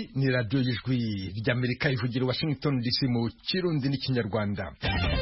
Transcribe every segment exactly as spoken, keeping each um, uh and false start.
iyi ni radiyo y'ijwi ry'Amerika ivugira Washington D C mu Kirundi n'Ikinyarwanda.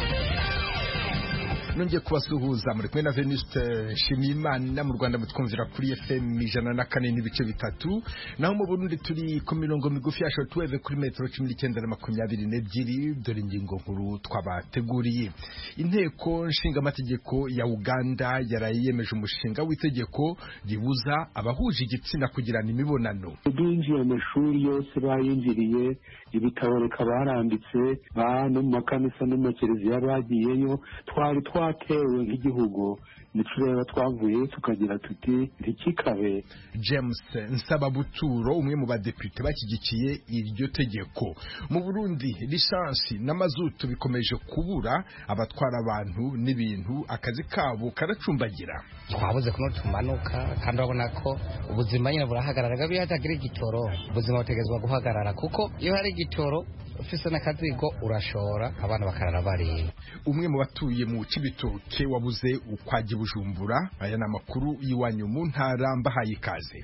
Nongeye kubasuhuza muri kumwe na Venuste Nshimiyimana mu Rwanda mutwumvira kuri F M ijana na kane n'ibice bitatu, naho mu Burundi turi ku mirongo migufi ya shortwave kuri metero cumi n'icyenda na makumyabiri n'ebyiri. Dore ingingo nkuru twabateguriye. Inteko nshingamategeko ya Uganda yarayemeje umushinga w'itegeko ribuza abahuje igitsina kugirana imibonano. Binjiye amashuri yose bayinjiriye, ibitabo baranditse, ba no mu makanisa no mu kiliziya bagiyeyo, twari twatewe nk'igihugu nitureba twavuye tukagira tuti ntikikabe. James Nsababuturo, umwe mu badepite bakigikiye iryo tegeko. Mu Burundi lisansi n'amazutu bikomeje kubura abatwara abantu n'ibintu, akazi kabo karacumbagira. Twabuze kuno tumanuka kandi urabona ko ubuzima nyine burahagarara, gabi hatagira igitoro ubuzima butegezwa guhagarara, kuko iyo hari igitoro ufise n'akazigo urashora abana bakarara bari. Umwe mu batuye mu Cibitoke wabuze ukwaje Bujumbura. Aya ni amakuru y'iwanyu mu ntara, mbahaye ikaze.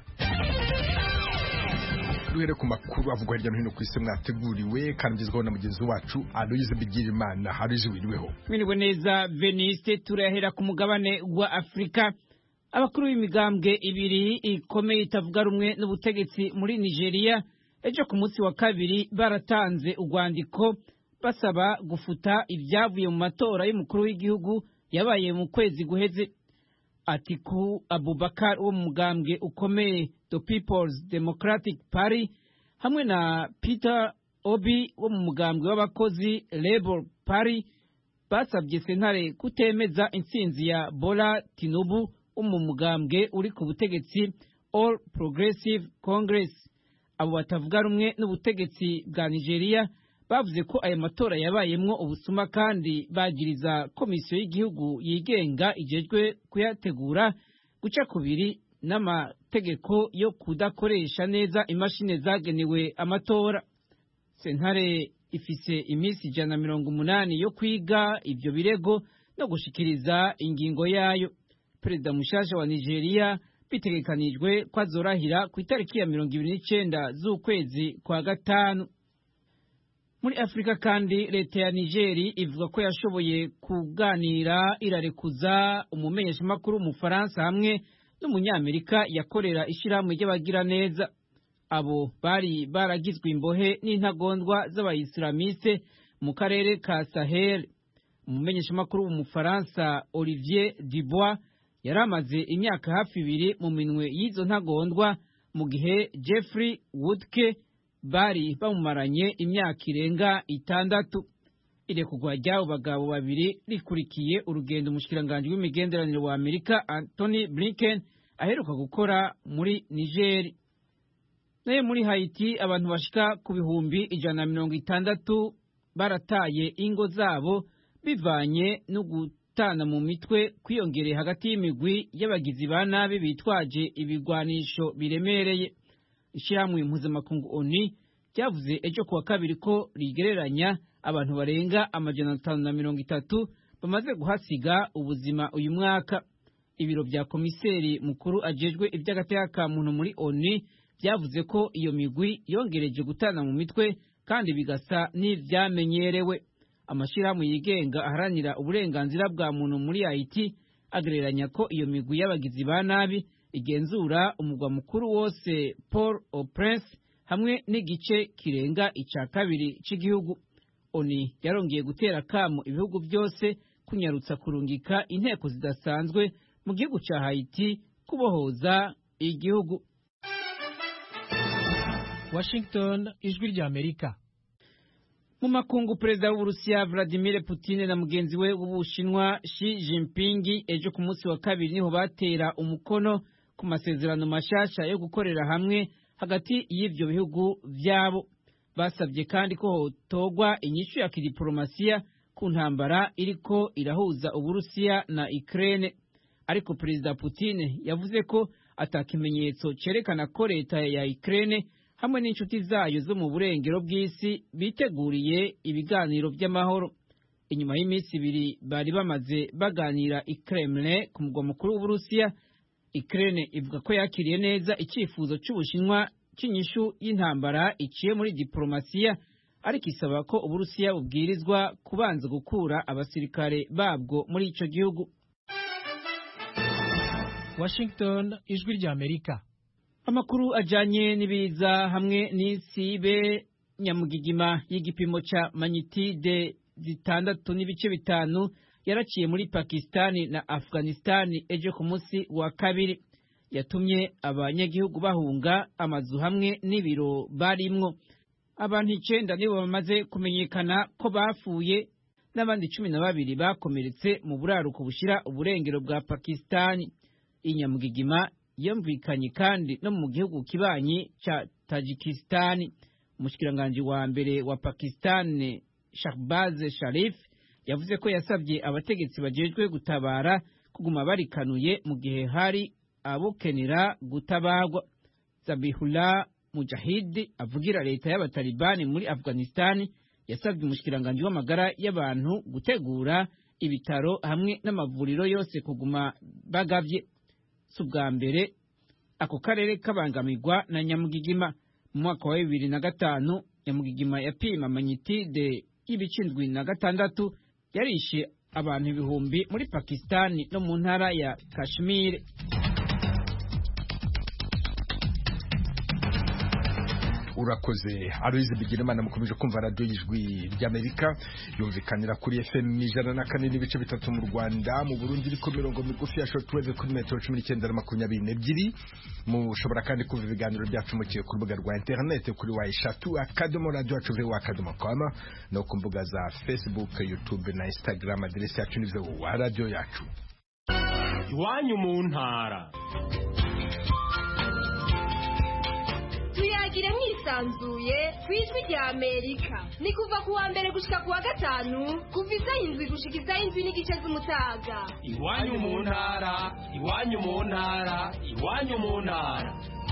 Duhere ku makuru avugwa hirya no hino ku isi mwateguriwe kandi ngizweho na mugenzi wacu Aloise Bigirimana. Aloise, wiriweho? Mwiriwe neza Veniste. Turahera ku mugabane wa Afrika. Abakuru b'imigambwe ibiri ikomeye itavuga rumwe n'ubutegetsi muri Nigeria ejo ku munsi wa kabiri baratanze urwandiko basaba gufuta ibyavuye mu matora y'umukuru w'igihugu yabaye mu kwezi guheze. Atiku Abubakar wo mu mugambwe ukomeye The People's Democratic Party hamwe na Peter Obi wo mu mugambwe w'abakozi Labour Party basabye sentare kutemeza intsinzi ya Bola Tinubu wo mu mugambwe uri ku butegetsi All Progressive Congress. Abo batavuga rumwe n'ubutegetsi bwa Nigeria bavuze ko aya matora yabayemwo ubusuma kandi bagiriza komisiyo y'igihugu yigenga ijejwe kuyategura guca kubiri n'amategeko yo kudakoresha neza imashini zagenewe amatora. Sentare ifise iminsi ijana na mirongo umunani yo kwiga ivyo birego no gushikiriza ingingo yayo. Perezida mushasha wa Nigeria bitegekanijwe ko azorahira ku itariki ya mirongo ibiri n'icenda z'ukwezi kwa gatanu. Muri Afrika kandi leta ya Nigeri ivuga ko yashoboye kuganira irarekuza umumenyeshamakuru mu Faransa hamwe n'umunyamerika yakorera ishirahamwe ry'abagira neza. Abo bari baragizwe imbohe n'intagondwa z'abayislamiste mu karere ka Sahel. Umumenyeshamakuru mu Faransa Olivier Dubois yaramaze imyaka hafi ibiri mu minwe y'izo ntagondwa, mu gihe Jeffrey Woodke bari bamumaranye imyaka irenga itandatu. Irekurwa ry'abo bagabo babiri rikurikiye urugendo umushikiranganji w'imigenderanire wa Amerika Anthony Blinken aheruka gukora muri Niger. Naye muri Haiti abantu bashika ku bihumbi ijana na mirongo itandatu barataye ingo zabo bivanye no gutana mu mitwe kwiyongereye hagati y'imigwi y'abagizi ba nabi bitwaje ibigwanisho biremereye. Ishirahamwe mpuzamakungu O N U ryavuze ejo kuwa kabiri ko rigereranya abantu barenga amajana atanu na mirongo itatu bamaze guhasiga ubuzima uyu mwaka. Ibiro vya komiseri mukuru ajejwe ivy'agateka ka muntu muri O N U byavuze ko iyo migwi yongereje gutana mu mitwe kandi bigasa n'ivyamenyerewe. Amashirahamwe yigenga aharanira uburenganzira bwa muntu muri Haiti agereranya ko iyo migwi y'abagizi ba nabi igenzura umugwa mukuru wose Port-au-Prince hamwe n'igice kirenga ica kabiri c'igihugu. O N U yarongeye gutera kamo ibihugu byose kunyarutsa kurungika inteko zidasanzwe mu gihugu ca Haiti kubohoza igihugu. Washington, ijwi rya Amerika. Mu makungu, perezida w'Uburusiya Vladimir Putin na mugenzi we w'Ubushinwa Xi Jinping ejo ku munsi wa kabiri niho batera umukono ku masezerano mashasha yo gukorera hamwe hagati y'ivyo bihugu vyabo. Basabye kandi ko hotogwa inyishu ya kidiplomasiya ku ntambara iriko irahuza Uburusiya na Ukraine. Ariko perezida Putin yavuze ko atakimenyetso cerekana ko leta ya Ukraine hamwe n'inshuti zayo zo mu burengero bw'isi biteguriye ibiganiro by'amahoro. Inyuma y'iminsi ibiri bari bamaze baganira i Kremlin ku mugwa mukuru w'Uburusiya, Ukraine ivuga ko yakiriye neza icyifuzo cy'Ubushinwa cy'inyishu y'intambara iciye muri diplomasiya, ariko isaba ko Uburusiya bubwirizwa kubanza gukura abasirikare babwo muri ico gihugu. Washington, ijwi rya Amerika. Amakuru ajanye n'ibiza hamwe n'isibe nyamugigima y'igipimo ca magnitude zitandatu n'ibice bitanu yaraciye muri Pakistani na Afghanistani ejo ku munsi wa kabiri, yatumye abanyagihugu bahunga amazu hamwe n'ibiro barimwo. Abantu icenda nibo bamaze kumenyekana ko bapfuye n'abandi cumi na babiri bakomeretse mu buraruko bushira uburengero bwa Pakistani. Inyamugigima yumvikanye kandi no mu gihugu kibanyi ca Tajikistan. Umushikiranganje wa mbere wa Pakistan Shahbaz Sharif yavuze ko yasabye abategetsi bajejwe gutabara kuguma barikanuye mu gihe hari abokenera gutabarwa. Zabihullah Mujahid avugira leta y'abatalibani muri Afghanistan yasabye umushikiranganje w'amagara y'abantu gutegura ibitaro hamwe n'amavuriro yose kuguma bagavye. Subwa mbere ako karere kabangamirwa na nyamugigima. Mu mwaka wa bibiri na gatanu nyamugigima yapima magnitude y'ibicindwi na gatandatu yarishe abantu ibihumbi muri Pakistani no mu ntara ya Kashmir. Urakoze Aloise Bigirimana. Mukomeje kumva radio y'ijwi ry'Amerika yumvikanira kuri F M ijana na kane n'ibice bitatu mu Rwanda, mu Burundi iri ku mirongo migufi ya shortwave kuri metero cumi n'icyenda na makumyabiri n'ebyiri. Mushobora kandi kumva ibiganiro byacu mukiye ku rubuga rwa internet kuri wa eshatu akadomo radio yacu vewa akadomo com no ku mbuga za Facebook, YouTube na Instagram. Aderesi yacu ni vewa radio yacu. Iwanyu mu ntara. Tuyagire mwisanzuye kwijwi rya Amerika. Ni kuva kuwa mbere gushika kuwa gatanu kuva isaha indwi gushika isaha indwi n'igice z'umutaga. Iwanyu mu ntara, iwanyu mu ntara, iwanyu mu ntara.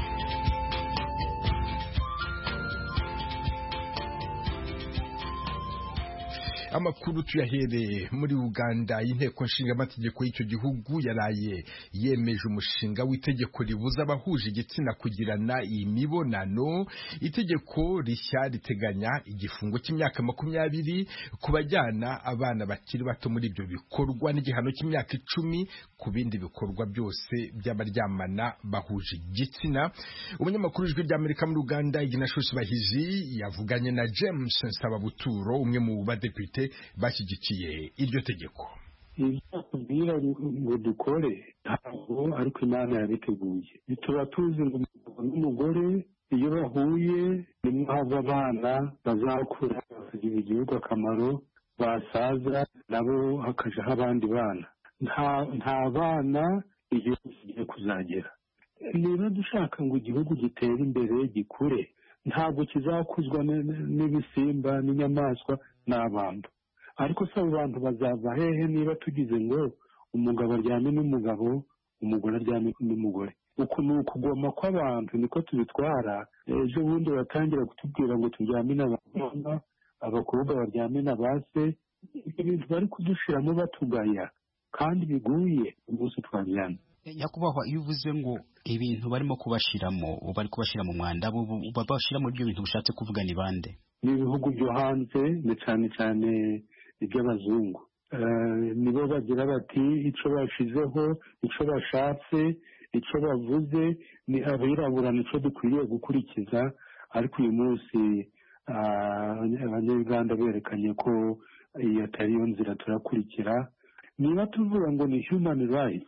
Amakuru tuyahere muri Uganda. Inteko nshingamategeko y'icyo gihugu yaraye yemeje umushinga w'itegeko ribuza abahuje igitsina kugirana imibonano. Itegeko rishya riteganya igifungo cy'imyaka makumyabiri ku bajyana abana bakiri bato muri ibyo bikorwa n'igihano cy'imyaka icumi ku bindi bikorwa byose by'abaryamana bahuje igitsina. Umunyamakuru w'ijwi ry'Amerika muri Uganda Ignatius Bahizi yavuganye na James Nsababuturo, umwe mu badepite bashyigikiye iryo tegeko. Ibyo ngo dukore ntabwo ariko Imana yabiteguye. Tuba tuzi ngo umugabo n'umugore iyo bahuye nimwo hava abana bazakura bakagira igihugu akamaro, basaza nabo hakajaho abandi bana. Nta bana igihugu kigiye kuzagera. Niba dushaka ngo igihugu gitere imbere gikure, ntabwo kizakuzwa n'ibisimba n'inyamaswa n'abantu. Ariko se abo bantu bazava hehe niba tugize ngo umugabo aryame n'umugabo, umugore aryame n'umugore? Uku ni ukugoma kw'abantu, niko tubitwara. Ejo bundi batangira kutubwira ngo turyame n'abana, abakobwa baryame na base. Ibyo bintu bari kudushiramo batugaya kandi biguye umunsi twaryana. Nyakubahwa, iyo uvuze ngo ibintu barimo kubashiramo, bari kubashira mu mwanda, babashira muri ibyo bintu ushatse kuvuga ni bande? Ni ibihugu byo hanze, ni cyane cyane iby'abazungu. Nibo bagira bati icyo bashizeho, icyo bashatse, icyo bavuze, ni abirabura nicyo dukwiriye gukurikiza. Ariko uyu munsi abanyarwanda berekanye ko iyo atari yo nzira turakurikira. Niba tuvuga ngo ni human rights,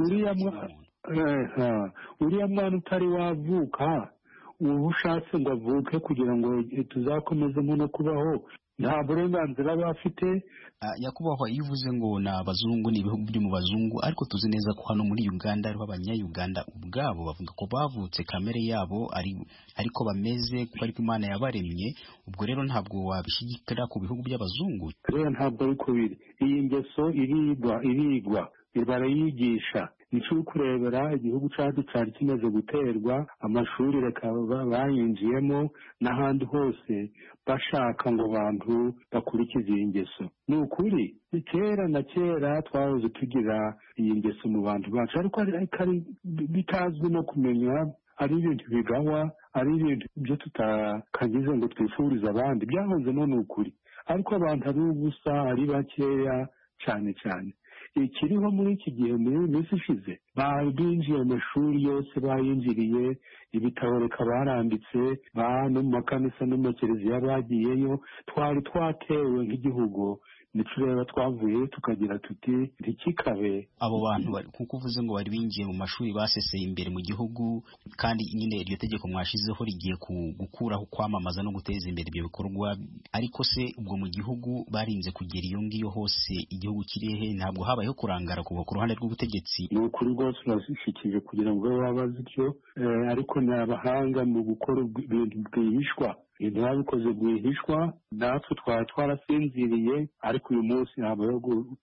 uriya mwana utari wavuka uba ushatse ngo avuke kugira ngo tuzakomezemo no kubaho, nta burenganzira bafite. Nyakubahwa, iyo uvuze ngo ni abazungu, ni ibihugu byo mu bazungu, ariko tuzi neza ko hano muri Uganda ariho abanyayuganda ubwabo bavuga ko bavutse kamere yabo ari ariko bameze kuko ariko Imana yabaremye. Ubwo rero ntabwo wabishyigikira ku bihugu by'abazungu. Rero ntabwo ariko biri. Iyi ngeso irigwa irigwa barayigisha. Nico uri kurebera igihugu cyacu cyari kimaze guterwa, amashuri reka bayinjiyemo n'ahandi hose bashaka ngo abantu bakurikize iyi ngeso. Ni ukuri kera na kera twahoze tugira iyi ngeso mu bantu bacu, ariko bitazwi no kumenya, ari ibintu bigawa ari ibintu byo tutakagize ngo twifurize abandi byahoze none ukuri ariko abantu ari ubusa ari bakeya cyane cyane ikiriho muri iki gihe muri minsi ishize binjiye amashuri yose bayinjiriye ibitabo reka baranditse ba no mu makanisa no mu makereziya bagiyeyo twari twatewe nk'igihugu nitureba twavuye tukagira tuti ntikikabe abo bantu kuko uvuze ngo bari binjiye mu mashuri baseseye imbere mu gihugu kandi nyine iryo tegeko mwashizeho rigiye gukuraho kwamamaza no guteza imbere ibyo bikorwa ariko se ubwo mu gihugu barinze kugera iyo ngiyo hose igihugu kirihe ntabwo habayeho kurangara kuva ku ruhande rw'ubutegetsi ni ukuri rwose urashikije kugira ngo babaze ibyo ariko ni abahanga mu gukora ibintu bwihishwa ibintu babikoze bwihishwa natwe twari twarasinziriye ariko uyu munsi habayeho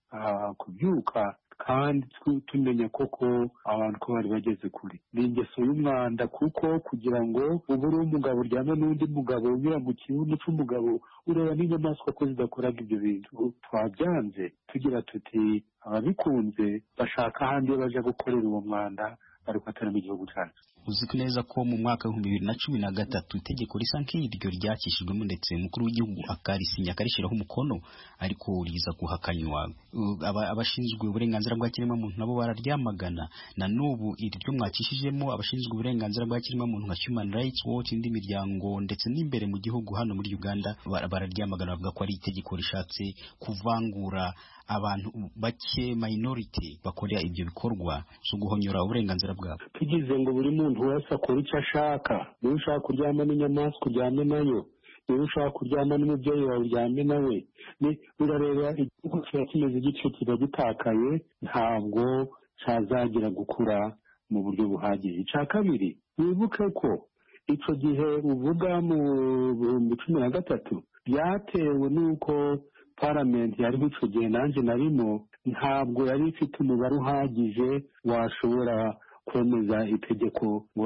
kubyuka kandi tumenya koko abantu ko bari bageze kure ni ingeso y'umwanda kuko kugira ngo ubu uri umugabo uryame n'undi mugabo unyura mu kibuno cy'umugabo ureba n'inyamaswa ko zidakoraga ibyo bintu twabyanze tugira tuti ababikunze bashaka ahandi iyo baje gukorera uwo mwanda ariko atari mu gihugu cyacu uzi neza ko mu mwaka w'ibihumbi bibiri na cumi na gatatu itegeko risa nk'iryo ryakishijwemo ndetse umukuru w'igihugu akarisinya akarishyiraho umukono ariko riza guhakanywa abashinzwe uburenganzira bwa kiremwamuntu nabo bararyamagana na n'ubu iri ryo mwakishijemo abashinzwe uburenganzira bwa kiremwamuntu nka Human Rights Watch indi miryango ndetse n'imbere mu gihugu hano muri Uganda bararyamagana bavuga ko ari itegeko rishatse kuvangura abantu bake minority bakorera ibyo bikorwa zo guhonyora uburenganzira bwabo tugize ngo buri muntu wese akora icyo ashaka niba ushaka kuryama n'inyamaswa uryame nayo niba ushaka kuryama n'umubyeyi wawe uryame nawe urareba igihugu kiba kimeze igice kiba gitakaye ntabwo cyazagira gukura mu buryo buhagije icya kabiri wibuke ko icyo gihe uvuga mu bihumbi cumi na gatatu byatewe n'uko paramenti yari icyo gihe nanjye narimo ntabwo yari ifite umubare uhagije washobora kwemeza itegeko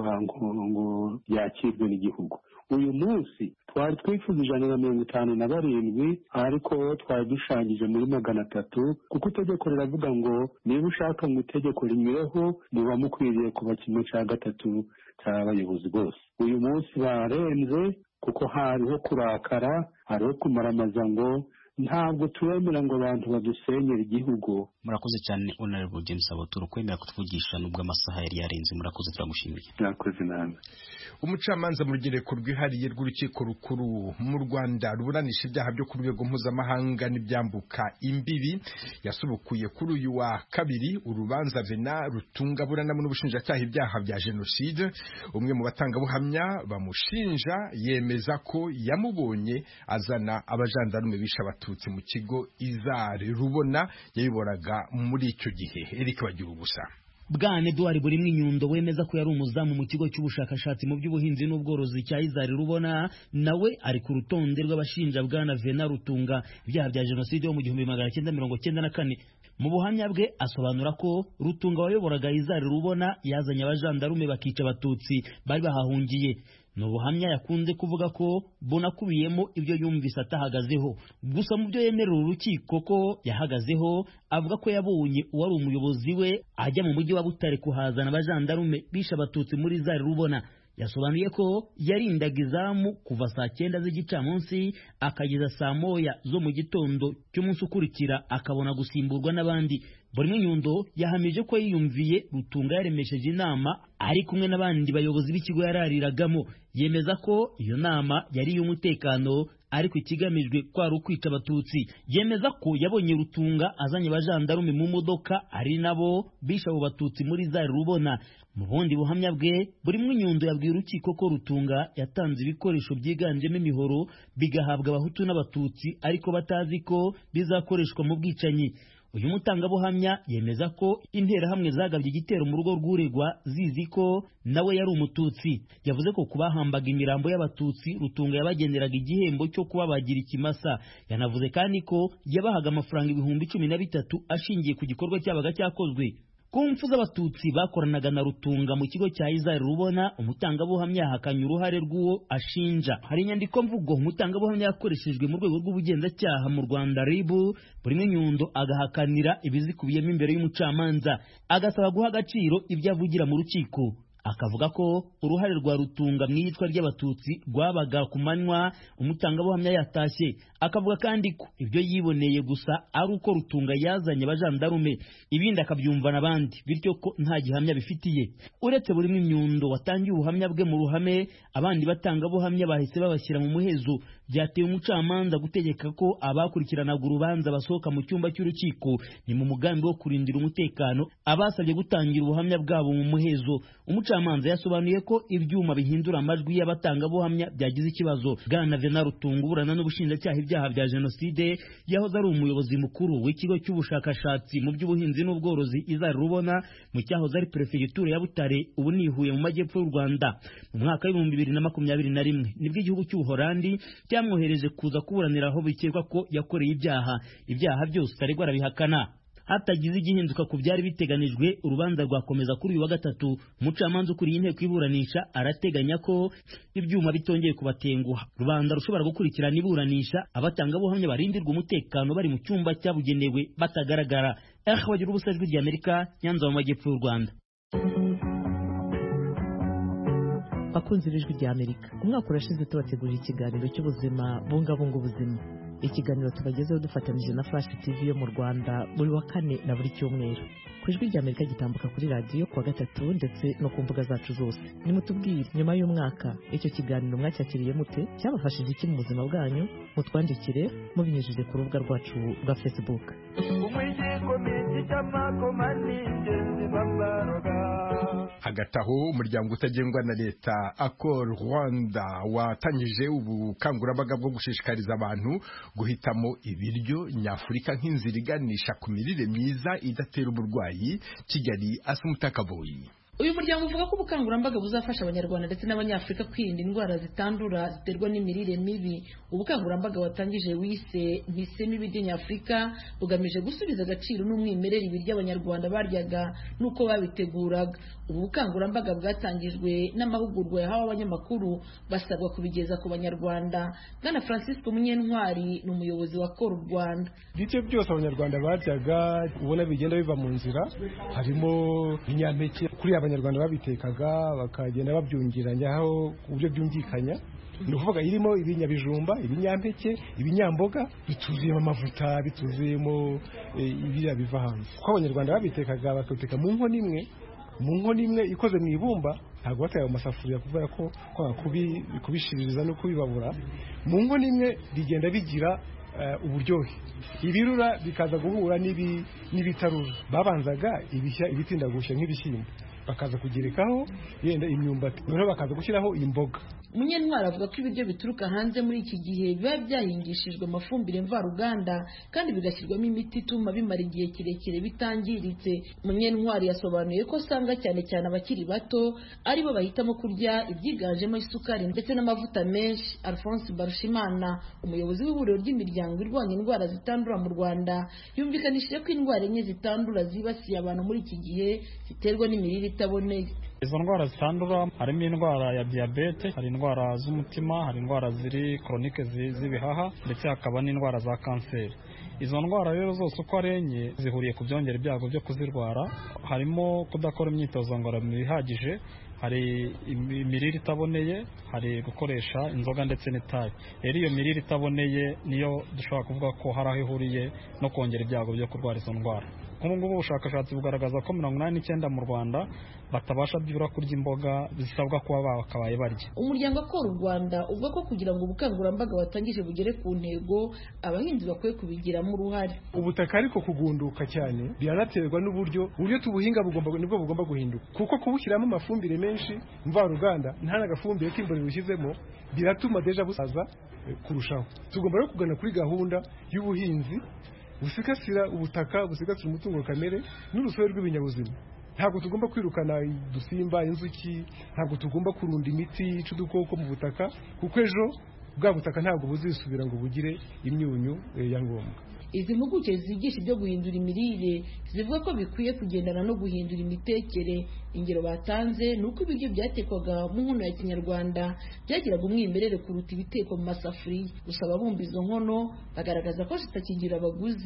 ngo ryakirwe n'igihugu uyu munsi twari twifuza ijana na mirongo itanu na barindwi ariko twari dushangije muri magana atatu kuko itegeko riravuga ngo niba ushaka ngo itegeko rinyureho muba mukwiriye kuba kimwe cya gatatu cy'abayobozi bose uyu munsi barenze kuko hariho kurakara hariho kumaramaza ngo ntabwo turemera ngo abantu badusenyera igihugu murakoze cyane honorable James Aboturo kwemera kutuvugisha nubwo amasaha yari yarenze murakoze turagushimiye murakoze namwe umucamanza mu rugereko rwihariye rw'urukiko rukuru mu Rwanda ruburanisha ibyaha byo ku rwego mpuzamahanga n'ibyambuka imbibi yasubukuye kuri uyu wa kabiri urubanza Vena Rutunga buranamo n'ubushinjacyaha ibyaha bya jenoside umwe mu batangabuhamya bamushinja yemeza ko yamubonye azana abajandarume bisha abatutsi mu kigo Izare Rubona yabiboraga muri icyo gihe Eric Bagira ubusa Bwana Edouard Burimwe Nyundo wemeza ko yari umuzamu mu kigo cy'ubushakashatsi mu by'ubuhinzi n'ubworozi cya Izari Rubona nawe ari ku rutonde rw'abashinja Bwana Vena Rutunga ibyaha bya jenoside yo mu gihumbi magana cyenda mirongo cyenda na kane mu buhamya bwe asobanura ko Rutunga wayoboraga Izari Rubona yazanye abajandarume bakica abatutsi bari bahahungiye no buhamya yakunze kuvuga ko bunakubiyemo ibyo yumvise atahagazeho gusa mu byo yemerera urukiko ko yahagazeho avuga ko yabonye uwari umuyobozi we ajya mu mujyi wa Butare kuhazana abajandarume bisha abatutsi muri Izari Rubona yasobanuye ko yarindaga izamu kuva saa cyenda z'igicamunsi akageza saa moya zo mu gitondo cy'umunsi ukurikira akabona gusimburwa n'abandi Burimwe Nyundo yahamije ko yiyumviye Rutunga yaremesheje inama ari kumwe n'abandi bayobozi b'ikigo yarariragamo yemeza ko iyo nama yari iy'umutekano ariko ikigamijwe kwari ukwica abatutsi yemeza ko yabonye Rutunga azanye abajandarume mu modoka ari nabo bisha abo batutsi muri Izari Rubona mu bundi buhamya bwe Burimwe Nyundo yabwiye urukiko ko Rutunga yatanze ibikoresho byiganjemo imihoro bigahabwa abahutu n'abatutsi ariko batazi ko bizakoreshwa mu bwicanyi uyu mutangabuhamya yemeza ko interahamwe zagabye igitero mu rugo rw'uregwa zizi ko nawe yari umututsi yavuze ko kubahambaga imirambo y'abatutsi Rutunga yabageneraga igihembo cyo kubabagira ikimasa yanavuze kandi ko yabahaga amafaranga ibihumbi cumi na bitatu ashingiye ku gikorwa cyabaga cyakozwe ku mfu z'abatutsi bakoranaga na Rutunga mu kigo cya Izari Rubona umutangabuhamya yahakanye uruhare rw'uwo ashinja hari inyandiko mvugo umutangabuhamya yakoreshejwe mu rwego rw'ubugenzacyaha mu Rwanda R I B Burimwe Nyundo agahakanira ibizikubiyemo imbere y'umucamanza agasaba guha agaciro ibyo avugira mu rukiko akavuga ko uruhare rwa Rutunga mu iyicwa ry'abatutsi rwabaga ku manywa umutangabuhamya yatashye. Akavuga kandi ko ibyo yiboneye gusa ari uko Rutunga yazanye abajandarume, ibindi akabyumva n'abandi, bityo ko nta gihamya bifitiye. Uretse buri Nyundo watangiye ubuhamya bwe mu ruhame, abandi batangabuhamya bahise babashyira mu muhezo. Byateye umucamanza gutegeka ko abakurikiranaga urubanza basohoka mu cyumba cy'urukiko, ni mu mugambi wo kurindira umutekano abasabye gutangira ubuhamya bwabo mu muhezo. Umucamanza yasobanuye ko ibyuma bihindura amajwi y'abatangabuhamya byagize ikibazo. Bwana Venant Rutunga uburana n'ubushinjacyaha ibyaha bya jenoside, yahoze ari umuyobozi mukuru w'ikigo cy'ubushakashatsi mu by'ubuhinzi n'ubworozi Izari Rubona mu cyahoze ari perefegitura ya Butare, ubu ni Huye mu majyepfo y'u Rwanda. Mu mwaka w'ibihumbi bibiri na makumyabiri na rimwe nibwo igihugu cy'Ubuholandi cyamwohereje kuza kuburanira aho bikekwa ko yakoreye ibyaha. Ibyaha byose aregwa arabihakana. Hatagize igihinduka ku byari biteganijwe, urubanza rwakomeza kuri uyu wa gatatu. Umucamanza ukuriye inteko iburanisha arateganya ko ibyuma bitongeye kubatenguha, rubanda rushobora gukurikirana iburanisha, abatangabuhamya barindirwa umutekano bari mu cyumba cyabugenewe batagaragara. Eh, bagira ubusa ijwi ry'Amerika, Nyanza mu majyepfo y'u Rwanda. Bakunze ijwi ry'Amerika, umwaka urashize tubategurira ikiganiro cy'ubuzima bungabunga ubuzima. Ikiganiro tubagezeho dufatanyije na Flash T V yo mu Rwanda buri wa kane na buri cyumweru. Ku ijwi ry'Amerika gitambuka kuri radiyo kuwa gatatu ndetse no ku mbuga zacu zose. Nimutubwire nyuma y'umwaka icyo kiganiro mwacyakiriye mute, cyabafashije iki mu buzima bwanyu? Mutwandikire mubinyujije ku rubuga rwacu rwa Facebook. Hagati aho umuryango utagengwa na leta Accord Rwanda watangije ubukangurambaga bwo gushishikariza abantu guhitamo ibiryo nyafurika nk'inzira iganisha ku mirire myiza idatera uburwayi. Kigali, Asumuta Kaboyi. Uyu muryango uvuga ko ubukangurambaga buzafasha abanyarwanda ndetse n'abanyafurika kwirinda indwara zitandura ziterwa n'imirire mibi. Ubukangurambaga watangije wise Mpisemo ibiryo nyafurika bugamije gusubiza agaciro n'umwimerere ibiryo abanyarwanda baryaga nuko babiteguraga. Ubu bukangurambaga bwatangijwe n'amahugurwa yahawe abanyamakuru basabwa kubigeza ku banyarwanda. Bwana Francisco Munyentwari ni umuyobozi wa Accord Rwanda. Ibyo byose abanyarwanda baryaga ubona bigenda biva mu nzira, harimo inyampeke kuri abanyarwanda babitekaga bakagenda babyungiranya aho uburyo byumvikanya. Ni ukuvuga irimo ibinyabijumba, ibinyampeke, ibinyamboga, bituzuyemo amavuta, bituzuyemo ibiriya biva hanze. Kuko abanyarwanda babitekaga bakabiteka mu nkono imwe, mu nkono imwe ikoze mu ibumba, ntabwo bataye amasafuriya kubera ko kwanga kubishiririza no kubibabura. Mu nkono imwe bigenda bigira uburyohe. Ibirura bikaza guhura n'ibitarura. Babanzaga ibishya ibitinda gushya nk'ibishyimbo, bakaza kugerekaho yenda imyumbati, noneho bakaza gushyiraho imboga. Munyentwari avuga ko ibiryo bituruka hanze muri iki gihe biba byahingishijwe amafumbire mvaruganda kandi bigashyirwamo imiti ituma bimara igihe kirekire bitangiritse. Munyentwari yasobanuye ko usanga cyane cyane abakiri bato aribo bahitamo kurya ibyiganjemo isukari ndetse n'amavuta menshi. Alphonse Barushimana, umuyobozi w'ihuriro ry'imiryango irwanya indwara zitandura mu Rwanda, yumvikanishije ko indwara enye zitandura zibasiye abantu muri iki gihe ziterwa n'imirire itaboneye. Izo ndwara zitandura harimo indwara ya diyabete, hari indwara z'umutima, hari indwara ziri chronique z'ibihaha ndetse hakaba n'indwara za kanseri. Izo ndwara rero zose uko ari enye zihuriye ku byongera ibyago byo kuzirwara, harimo kudakora imyitozo ngororamubiri ihagije, hari imirire itaboneye, hari gukoresha inzoga ndetse n'itabi. Rero iyo mirire itaboneye niyo dushobora kuvuga ko hari aho ihuriye no kongera ibyago byo kurwara izo ndwara. Nk'ubu ngubu ubushakashatsi bugaragaza ko mirongo inani n'icyenda mu Rwanda batabasha byibura kurya imboga zisabwa kuba bakabaye barya. Umuryango Accord Rwanda uvuga ko kugira ngo ubukangurambaga watangije bugere ku ntego, abahinzi bakwiye kubigiramo uruhare. Ubutaka ariko kugunduka cyane biranaterwa n'uburyo uburyo tubuhinga bugomba nibwo bugomba guhinduka, kuko kubushyiramo amafumbire menshi mvaruganda nta n'agafumbire k'imboni bushyizemo biratuma deja busaza kurushaho. Tugomba rero kugana kuri gahunda y'ubuhinzi busigasira ubutaka, busigasira umutungo kamere n'urusobe rw'ibinyabuzima. Ntabwo tugomba kwirukana udusimba, inzuki, ntabwo tugomba kurunda imiti yica udukoko mu butaka, kuko ejo bwa butaka ntabwo buzisubira ngo bugire imyunyu ya ngombwa. Izi mpuguke zigisha ibyo guhindura imirire zivuga ko bikwiye kugendana no guhindura imitekere. Ingero batanze ni uko ibiryo byatekwaga mu nkono ya kinyarwanda byagiraga umwimerere kuruta ibitekwa mu masafuriya. Gusa ababumba izo nkono bagaragaza ko zitakigira abaguzi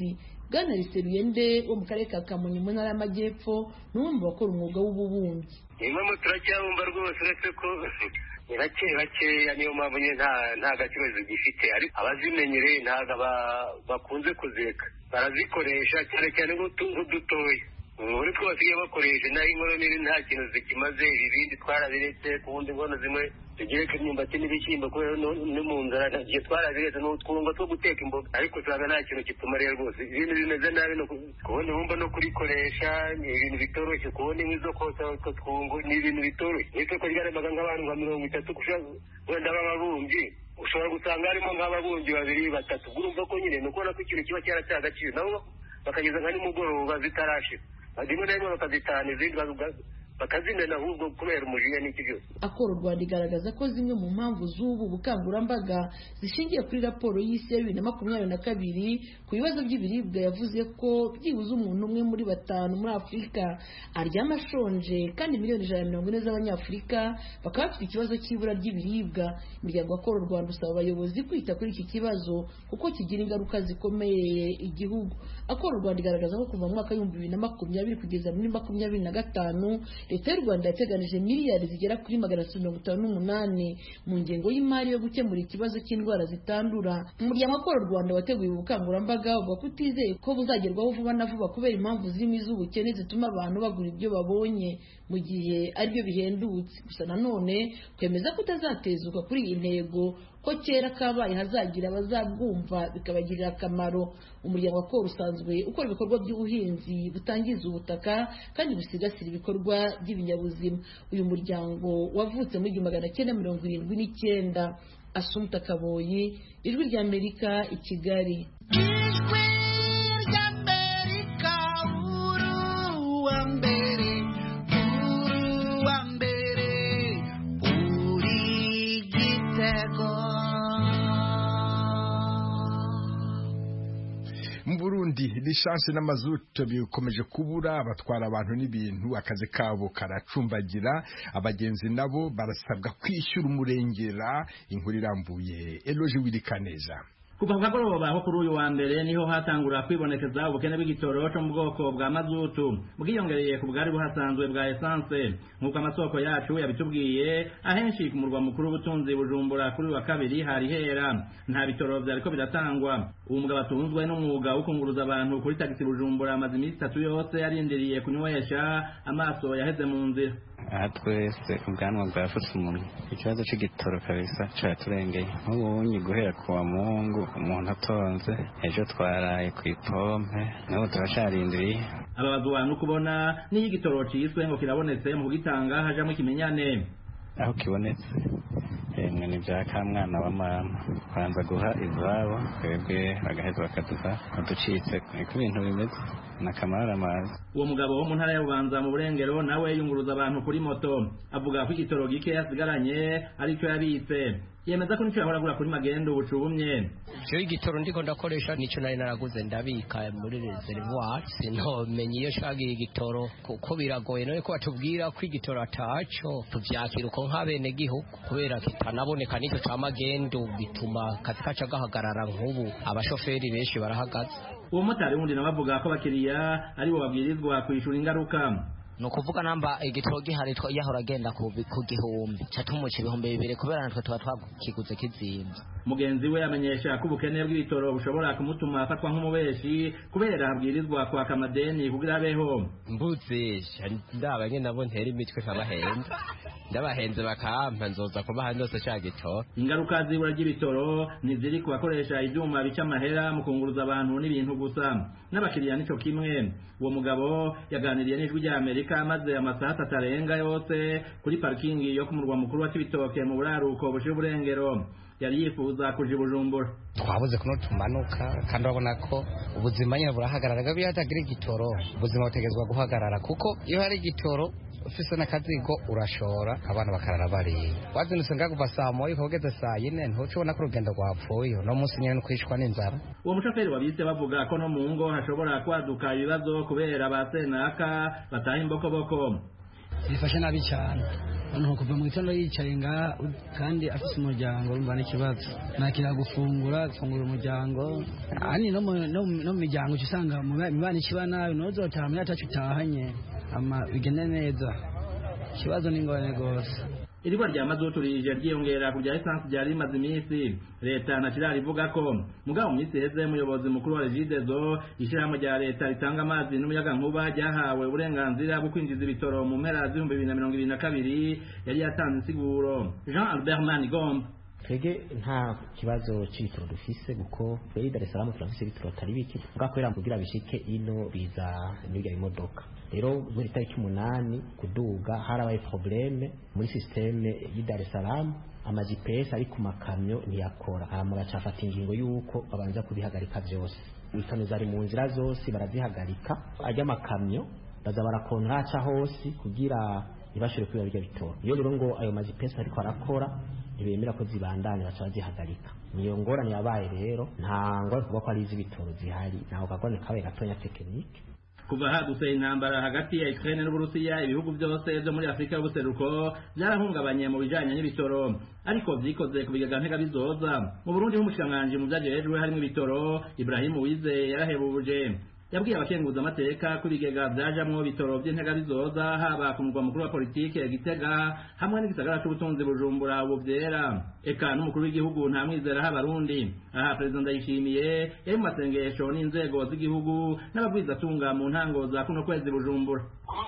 Bwana Riseruyende wo mu karere ka Kamonyi mu ntara y'Amajyepfo n'umwe mu bakora umwuga w'ububumbyi. Impamvu turacyabumva rwose uretse ko ni bake bakeya, niyo mpamvu nyine nta nta gakibazo gifite, ariko abazimenyereye ntabwo bakunze kuzireka, barazikoresha cyane cyane nk'udutoya. Muri two basigaye bakoresha naho inkono nini nta kintu zikimaze, ibindi twarabiretse, ku wundi inkono zimwe tugereka imyumbati n'ibishyimbo kubera no mu nzara igihe twarabiretse n'utwungo two guteka imboga, ariko usanga nta kintu kitumariye rwose. Ibintu bimeze nabi kubona wumva no kurikoresha ni ibintu bitoroshye, kubona inkwi zo kosa utwo twungo ni ibintu bitoroshye. N'isoko ryaremaga nk'abantu nka mirongo itatu wenda b'ababumbyi, ushobora gusanga harimo nk'ababumbyi babiri batatu. Urumva ko nyine ni ukubona ko ikintu kiba cyarataye agaciro, nabo bakageza nka nimugoroba zitarashira, rimwe na rimwe bakazitahana izindi bakazimena ahubwo kubera umujinya n'iki byose. Akora u Rwanda igaragaza ko zimwe mu mpamvu z'ubu bukangurambaga zishingiye kuri raporo y'isi ya bibiri na makumyabiri na kabiri ku bibazo by'ibiribwa yavuze ko byibuze umuntu umwe muri batanu muri Afurika aryama ashonje, kandi miliyoni ijana na mirongo ine z'abanyafurika bakaba bafite ikibazo cy'ibura ry'ibiribwa. Imiryango Akora u Rwanda usaba abayobozi kwita kuri iki kibazo kuko kigira ingaruka zikomeye igihugu. Akora u Rwanda igaragaza ko kuva mu mwaka w'ibihumbi bibiri na makumyabiri kugeza muri makumyabiri na gatanu Leta y'u Rwanda yateganije miliyari zigera kuri magana atatu mirongo itanu n'umunani mu ngengo y'imari yo gukemura ikibazo cy'indwara zitandura. Umuryango Akora u Rwanda wateguye ubukangurambaga uvuga ko utizeye ko buzagerwaho vuba na vuba kubera impamvu zirimo iz'ubukene zituma abantu bagura ibyo babonye mu gihe aribyo bihendutse. Gusa nanone kwemeza ko utazatezuka kuri iyi ntego ko kera kabaye hazagira abazabwumva bikabagirira akamaro. Umuryango Akora usanzwe ukora ibikorwa by'ubuhinzi butangiza ubutaka kandi busigasira ibikorwa by'ibinyabuzima. Uyu muryango wavutse muri igihumbi magana cyenda mirongo irindwi n'icyenda. Assumpta Kaboyi, Ijwi ry'Amerika, i Kigali. Ijwi ry'Amerika, uru wa mbere, uru wa mbere, uri Gitego. Mu Burundi lisansi n'amazutu bikomeje kubura, abatwara abantu n'ibintu akazi kabo karacumbagira, abagenzi nabo barasabwa kwishyura umurengera. Inkuru irambuye Eloge Wirikaneza. Kuva ku kagoroba aho kuri uyu wa mbere niho hatangura kwibonekeza ubukene bw'igitoro cyo mu bwoko bwa mazutu bwiyongereye ku bwari buhasanzwe bwa essence. Nk'uko amasoko yacu yabitubwiye, ahenshi ku murwa mukuru w'ubutunzi Bujumbura kuri wa kabiri hari hera, nta bitoro vyariko biratangwa. Uwo mugabo atunzwe n'umwuga wo kunguruza abantu kuri taxi Bujumbura amaze iminsi itatu yose yarindiriye kunywesha, amaso yaheze mu nzira. Aha twese ubwanwa bwafutse umuntu, ikibazo c'igitoro kabisa caturengeye. Nk'ubunyi guhera ku wa Mungu umuntu atonze, ejo twaraye ku ipompe, nabo turacarindiriye. Ababazwa no kubona niyo igitoro ciswe ngo kirabonetse mu kugitanga hajamwe ikimenyane. Aho kibonetse emwe ni bya kamwana wa mama, kwanza guha izabo twebwe bagaheza bakaduha uducitse ku bintu bimeze nakamara amazi. Uwo mugabo wo mu ntara ya Bubanza mu Burengero nawe yunguruza abantu kuri moto, avuga ko igitoro gike yasigaranye aricyo yabitse. Yemeza ko nico yahora kuri magendo ubucubumye. Cyo igitoro ndiko ndakoresha nico nari naraguze ndabika muri reservoir, sintomenye iyo shagiye igitoro kuko biragoye no ko batubwira ko igitoro ataco tuvyakira uko nk'abene gihugu kubera kitanaboneka nico ca magendo bituma kazi kaca gahagarara nk'ubu abashoferi benshi barahagaze. Uwo motari wundi nabavuga ko bakiriya ari bo babwirizwa kwishura ingaruka. No kuvuga namba igitoro gihari twa yahora agenda ku gihumbi catumuca ibihumbi bibiri kubera natwe tuba twakiguze kizimba. Mugenzi we amenyesha ko ubukene bw'ibitoro bushobora kumutuma afatwa nk'umubeshi kubera habwirizwa kwa kamadeni kugira abeho. Mbuze ndabanye nabo ntera imitwe kabahenze ndabahenze bakampa nzoza kubaha ndose cya gitoro. Ingaruka zibura ry'ibitoro niziri ku bakoresha ibyuma bica amahera mu kunguruza abantu n'ibintu gusa, n'abakiriya nico kimwe. Uwo mugabo yaganiriye n'Ijwi ry'Amerika maze amasaha atarenga yose kuri parkingi yo ku murwa mukuru wa Cibitoke mu buraruko bushira Burengero. Yari yifuza kuja i Bujumbura. Twabuze kuno tumanuka kandi urabona ko ubuzima nyine burahagarara, gabi hatagira igitoro ubuzima butegezwa guhagarara, kuko iyo hari igitoro ufise n'akazigo urashora abana bakarara bariye. Wazindutse ngakuva saa moya ukageze saa yine ntucubona ko urugendo rwapfuye, no munsi nyene kwishwa n'inzara. Uwo mushoferi wabise bavuga ko no mu ngo hashobora kwaduka ibibazo kubera abasenaka bataha imbokoboko. bifashe nabi cyane abantu kuva mu gitondo yicaye nga kandi afite umuryango urumva n'ikibazo nakira gufungura gufungura umuryango ani no no mu miryango usanga mu bana ikibana nozotaha muri atacu utahanye ama bigende neza ikibazo ni ngorane gose iribwa rya mazutu rije ryiyongera ku rya essence ryari rimaze iminsi leta na kirari ivuga ko mugabo mu minsi heze umuyobozi mukuru wa Regideso ishyirahamwe rya leta ritanga amazi n'umuyaga nkuba ryahawe uburenganzira bwo kwinjiza ibitoro mu mpera z'ibihumbi bibiri na mirongo ibiri na kabiri yari yatanze insiguro Jean Albert Manigomba twege nta kibazo c'ibitoro dufise kuko muri Dar es Salaam turafise ibitoro atari biki bwakwera kugira bishike ino biza n'ibya imodoka rero muri tariki umunani kuduga harabaye probleme muri systeme y'i Dar es Salaam ama G P S ari ku makamyo ntiyakora hama bacafata ingingo yuko babanza kubihagarika byose ikamyo zari mu nzira zose barazihagarika ajya makamyo baza barakontraca hose kugira ibashire kwiba bijya bitoro iyo rero ngo ayo ma G P S ariko arakora ntibemera ko zibandanya baca zihagarika niyo ngorane yabaye rero nta ngorane kuba ko ari iz'ibitoro zihari naho kagone kabaye gatonya tekinike kuva hadutse intambara hagati ya Ukraine n'Uburusiya ibihugu byose byo muri Afrika y'ubuseruko byarahungabanye mu bijanye n'ibitoro ariko vyikoze kubigega ntega bizoza mu Burundi h'umushikanganje mu byajejwe harimo ibitoro Ibrahim Uwize yarahebuje yabwiye abakenguza amateka ko ibigega byajamwo bitoro by'intega bizoza haba ku mugwa mukuru wa politike ya Gitega hamwe n'igisagara c'ubutunzi Bujumbura ubu vyera eka n'umukuru w'igihugu nta mwizera h'abarundi aha President Ndayishimiye yari mu masengesho n'inzego z'igihugu n'ababwizatunga mu ntango za kuno kwezi Bujumbura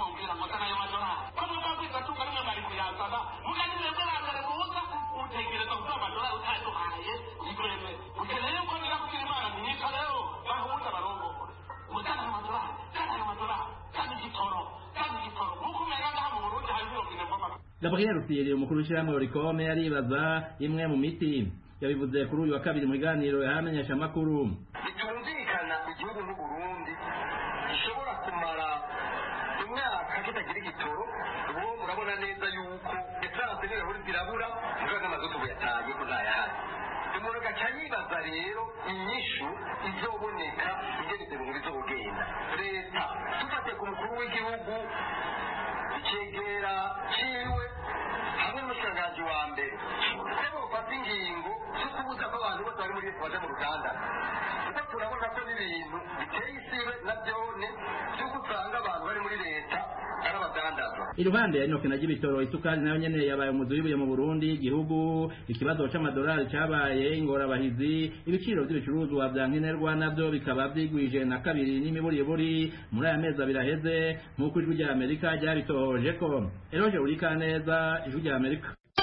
Gabriel Rufyiri umukuru w'ishyirahamwe Oricome yaribaza imwe mu miti yabivuze kuri uyu wa kabiri mu biganiro yahamenyesha amakuru bitumvikana igihugu n'u Burundi gishobora kumara imyaka kitagira igitoro ubu murabona neza yuko esanse n'ibirahuri zirabura muganga amazutu buyataye ko ntayahari umuntu agaca yibaza rero inyishu izoboneka igeretse mu buri zogenda leta tufate ku mukuru w'igihugu icegera ciwe hamwe n'umushikiranganji wa mbere rero bafata ingingo zo kubuza ko abantu bose bari muri leta baja mu ruganda kuko turabona ko n'ibintu biteye isibe na byone by'uko usanga abantu bari muri leta ari abadandaza iruhande ya inoke na ry'ibitoro isukari nayo nyene yabaye umuzi w'ibuye mu Burundi igihugu ikibazo c'amadolari cabaye ingorabahizi ibiciro vy'ibicuruzwa vya nkenerwa navyo bikaba vyigwije na kabiri n'imiburiburi muri aya mezi abiri aheze nk'uko ijwi rya Amerika ryabitohoje ko Eroje Urikaneza ijwi rya Amerika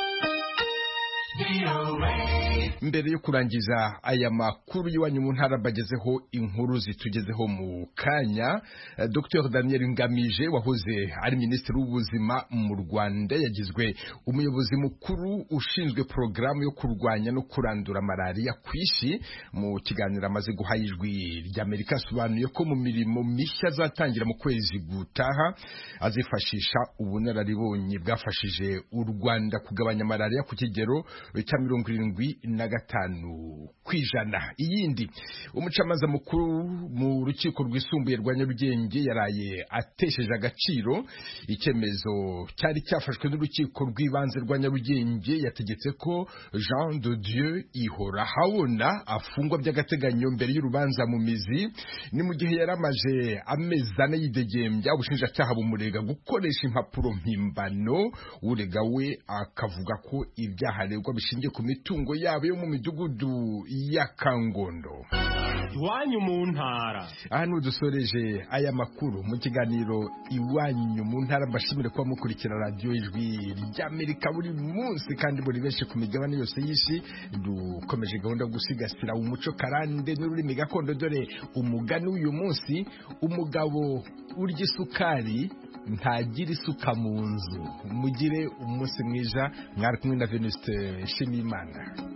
mbere yo kurangiza aya makuru y'iwanyu mu ntara bagezeho inkuru zitugezeho mu kanya Dr Daniel Ngamije wahoze ari minisitiri w'ubuzima mu Rwanda yagizwe umuyobozi mukuru ushinzwe porogaramu yo kurwanya no kurandura malaria ku isi mu kiganiro amaze guha ijwi ry'Amerika asobanuye ko mu mirimo mishya azatangira mu kwezi gutaha azifashisha ubunararibonye bwafashije u Rwanda kugabanya malaria ku kigero cya mirongo irindwi na gatanu kwijana. Iyindi umucamanza mukuru mu rukiko rwisumbuye rwa Nyarugenge yaraye atesheje agaciro icyemezo cyari cyafashwe n'urukiko rw'ibanze rwa Nyarugenge yategetse ko Jean de Dieu Ihora Habona afungwa by'agateganyo mbere y'urubanza mu mizi ni mu gihe yaramaje amezi ane yidegembya ubushinjacyaha bumurega gukoresha impapuro mpimbano urega we akavuga ko ibyaha aregwa bishingiye ku mitungo yabo yo mu midugudu ya Kangondo. Iwanyu mu ntara. Hano dusoreje aya makuru mu kiganiro Iwanyu mu ntara, mbashimire kuba mukurikira radio ijwi ry'Amerika buri munsi kandi buri benshi ku migabane yose y'isi. Dukomeje gahunda yo gusigasira umuco karande n'ururimi gakondo, dore umugani uyu munsi: umugabo urya isukari ntagira isuka mu nzu. Mugire umunsi mwiza, mwari kumwe na Venuste Shimimana.